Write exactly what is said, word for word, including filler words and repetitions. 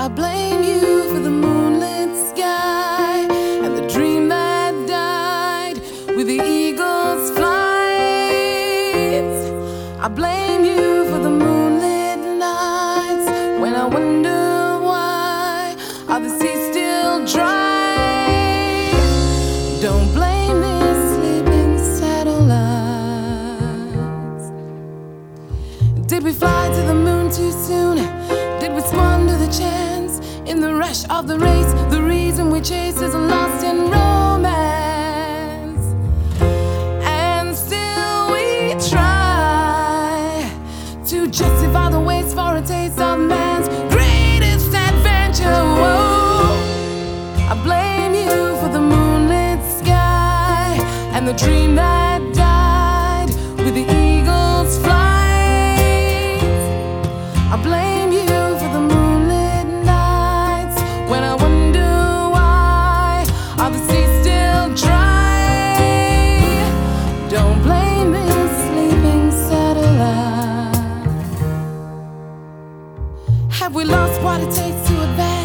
I blame you for the moonlit sky and the dream that died with the eagle's flights. I blame you for the moonlit nights when I wonder why are the seas still dry. Don't blame these sleeping satellites. Did we fly to the moon too soon? Did we squander the chance in the rush of the race? The reason we chase is lost in romance, and still we try to justify the waste for a taste of man's greatest adventure. Whoa. I blame you for the moonlit sky and the dream that died with the eagle's flight. I blame you for the moonlit nights when I wonder why are the seas still dry. Don't blame this sleeping satellite. Have we lost what it takes to advance?